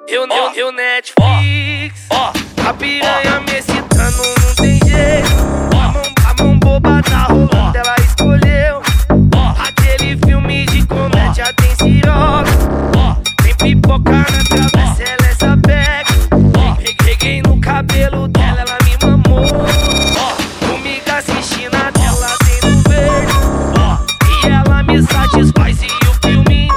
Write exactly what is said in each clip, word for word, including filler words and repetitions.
Eu, eu, eu Netflix, ó, a piranha me excitando, não tem jeito. A mão, a mão boba tá rolando, ela escolheu. Aquele filme de comédia tem ciroca, tem pipoca na travessa, ela é sapeca. Peguei no cabelo dela, ela me mamou. Comigo assistindo a tela, tem no verde. E ela me satisfaz e o filminho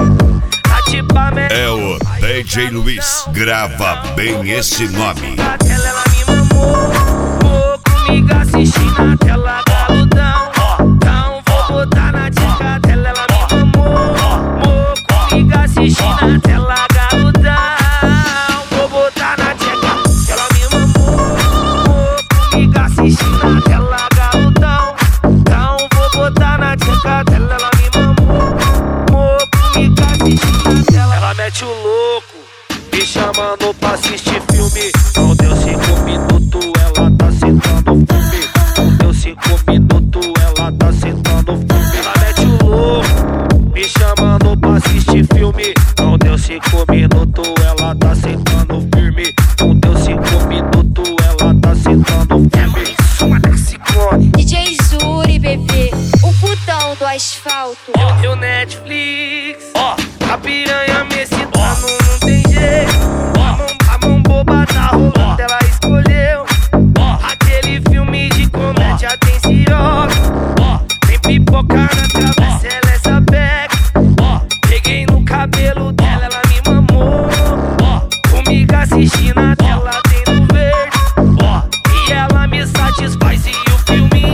atipa me... É o D J Luiz, grava bem esse nome. Ela me mamou, comigo assistindo a tela, galudão. Então vou botar na dica dela, ela me mamou, comigo assistindo a tela, galudão. Vou botar na dica, ela me mamou, comigo assistindo a tela, galudão. Então vou botar na dica dela, ela me mamou, comigo assistindo a tela. Ela mete o louco, me chamando pra assistir filme. Não deu cinco minutos, ela tá sentando filme. Não deu cinco minutos, ela tá sentando filme. Ela mete o louco, me chamando pra assistir filme. Não deu cinco minutos, ela tá sentando firme. Não deu cinco minutos, ela tá sentando firme. Suma da Ciclone, D J Zuri, bebê, o putão do asfalto. Eu, eu Netflix, ó, a piranha me excitando, não tem jeito. A mão, a mão boba tá rolando, ela escolheu. Aquele filme de comédia tem ciroca, tem pipoca na travessa, ela é sapeca. Peguei no cabelo dela, ela me mamou. Comigo assistindo a tela, tem no verde. E ela me satisfaz e o filminho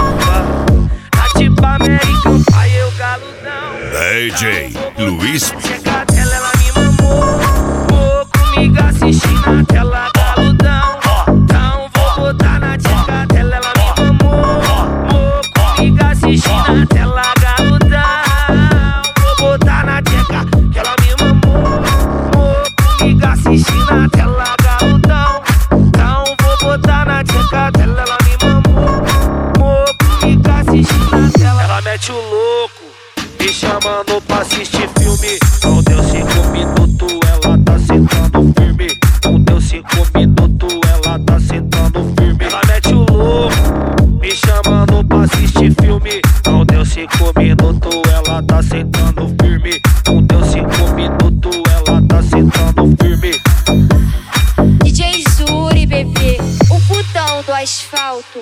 atipa American Pie, eu galudão. D J Luiz. Chega dela, ela me mamou, comigo assistindo a tela, galudão. Então vou botar na dica dela, ela me mamou, comigo assistindo a tela, galudão. Vou botar na dica, que ela me mamou, comigo assistindo a tela, galudão. Então vou botar na dica dela, ela me mamou, comigo assistindo a tela. Ela mete o louco, me chamando pra assistir filme. Não deu cinco minutos, ela tá sentando firme. Não deu cinco minutos, ela tá sentando firme. Ela mete o louco, me chamando pra assistir filme. Não deu cinco minutos, ela tá sentando firme. Não deu cinco minutos, ela tá sentando firme. D J Zuri, bebê, o putão do asfalto.